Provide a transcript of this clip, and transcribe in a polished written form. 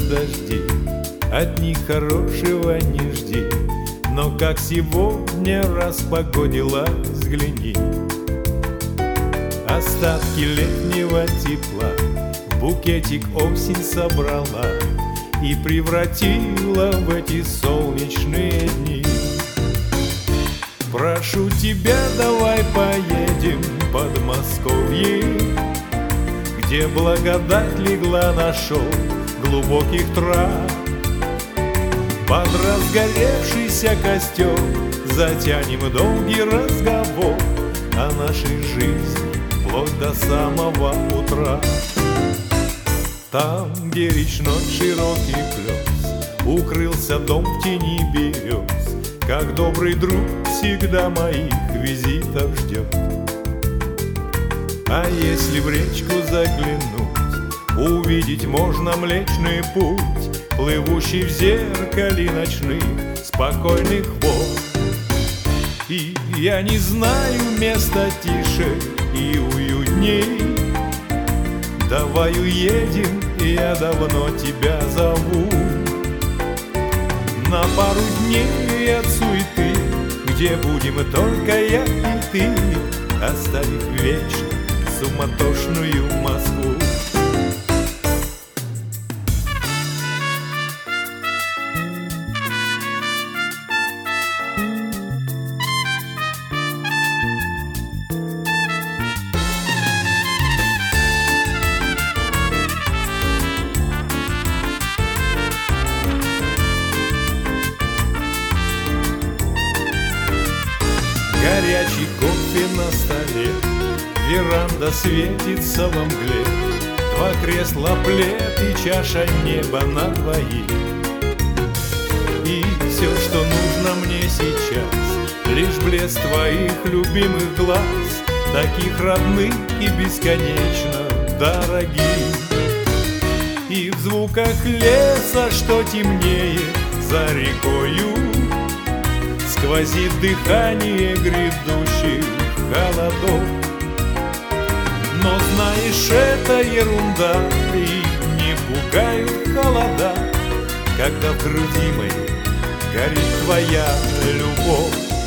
дожди, от них хорошего не жди. Но как сегодня распогодила, взгляни. Остатки летнего тепла в букетик осень собрала и превратила в эти солнечные дни. Прошу тебя, давай поедем в Подмосковье, где благодать легла на шел глубоких трав. Под разгоревшийся костер затянем долгий разговор о нашей жизни вплоть до самого утра. Там, где речной широкий плес укрылся дом в тени берез, как добрый друг всегда моих визитов ждет. А если в речку заглянуть, увидеть можно Млечный Путь, плывущий в зеркале ночных спокойных вод. И я не знаю места тише и уютней. Давай уедем, я давно тебя зову на пару дней от суеты, где будем только я и ты, оставив вечно суматошную Москву. Горячий кофе на столе, веранда светится во мгле, два кресла, плед и чаша неба на двоих. И все, что нужно мне сейчас, лишь блеск твоих любимых глаз, таких родных и бесконечно дорогих. И в звуках леса, что темнее за рекою, сквозит дыхание грядущих холодов. Но знаешь, это ерунда, и не пугают холода, когда в груди моей горит твоя любовь.